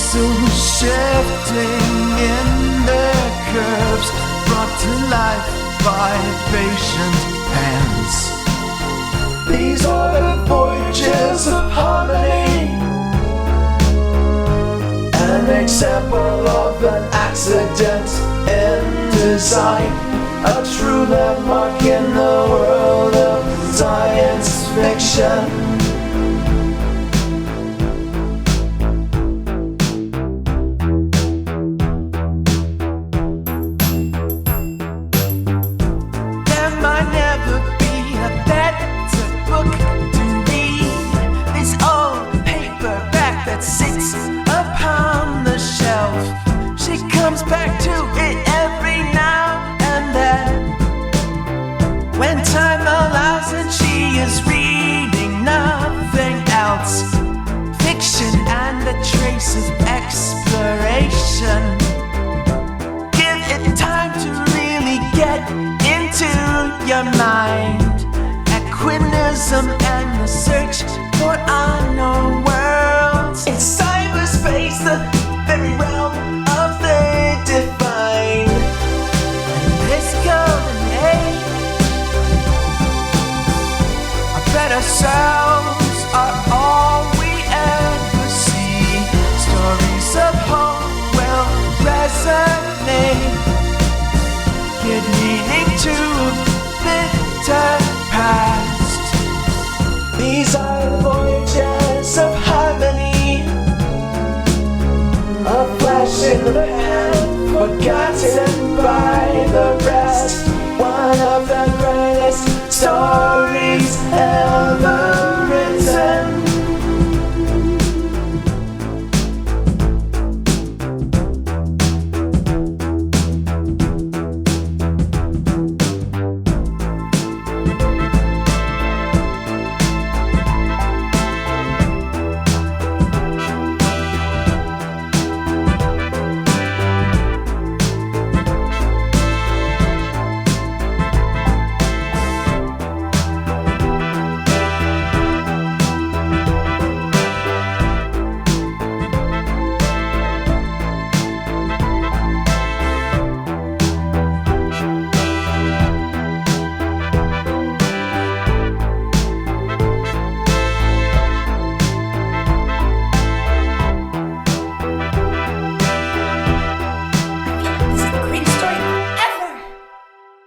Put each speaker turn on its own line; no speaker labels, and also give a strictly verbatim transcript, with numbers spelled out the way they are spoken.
So shifting in their curves, brought to life by patient hands. These are the voyages of harmony, an example of an accident in design, a true landmark in the world of science fiction. There might never be a better book to read, this old paperback that sits upon the shelf. She comes back to it every now and then, when time allows and she is reading nothing else. Fiction and a trace of exploration. Give it time to really get into your mind. Aquinism and the search for unknown worlds. In cyberspace, the very realm of the divine. In this golden age, our better selves are all we ever see. Stories of hope will resonate, give meaning to a bitter past. These are the voyages of harmony, a flash in the pan, forgotten by the rest.